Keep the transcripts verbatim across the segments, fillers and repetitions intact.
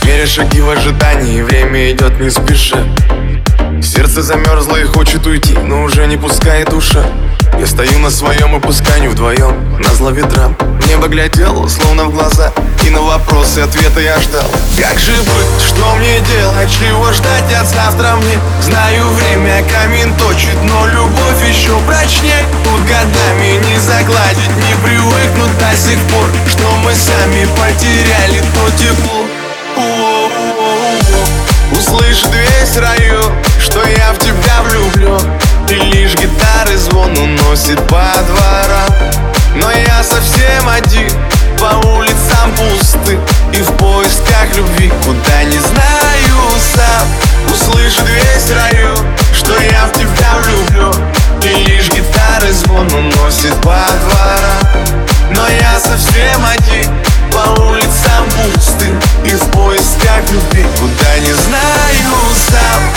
Меря шаги в ожидании, время идет не спеша. Сердце замерзло и хочет уйти, но уже не пускает душа. Я стою на своем и пусканию вдвоем, назло ветрам. Небо глядело, словно в глаза, и на вопросы ответа я ждал. Как же быть, что мне делать, чего ждать от завтра мне? Знаю, время камень точит, но любовь еще прочнее. Тут годами не загладить, не привыкнуть до сих пор, что мы сами потеряли то тепло. Услышит весь район, что я в тебя влюблен, и лишь гитары звон уносит по дворам. Но я совсем один, по улицам пусты, и в поисках любви, куда не знаю сам. Услышит весь район, что я в тебя влюблен, и лишь гитары звон уносит по дворам. Но я совсем один, по улицам пусты, и в поисках любви, куда не знаю сам.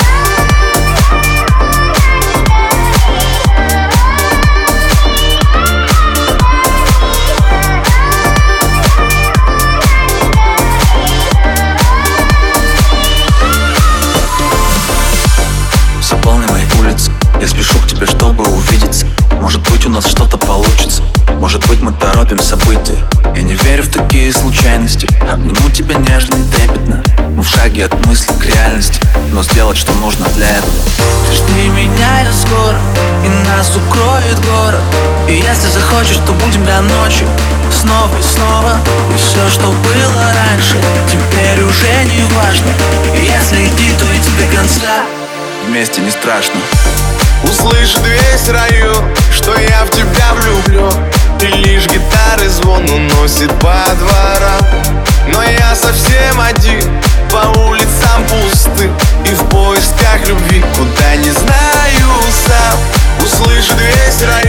Заполни мои улицы, я спешу к тебе, чтобы увидеться. Может быть, у нас что-то получится, может быть, мы торопим события. Я не верю в такие случайности, обниму тебя нежно и трепетно. Мы в шаге от мысли к реальности, но сделать, что нужно для этого. Ты жди меня, я скоро, и нас укроет город. И если захочешь, то будем до ночи, снова и снова. И все, что было раньше, теперь уже не важно. И если идти, то идти до конца. Вместе не страшно. Услышит весь район, что я в тебя влюблен, и лишь гитары звон уносит по дворам. Но я совсем один, по улицам пусты, и в поисках любви, куда не знаю сам. Услышит весь район.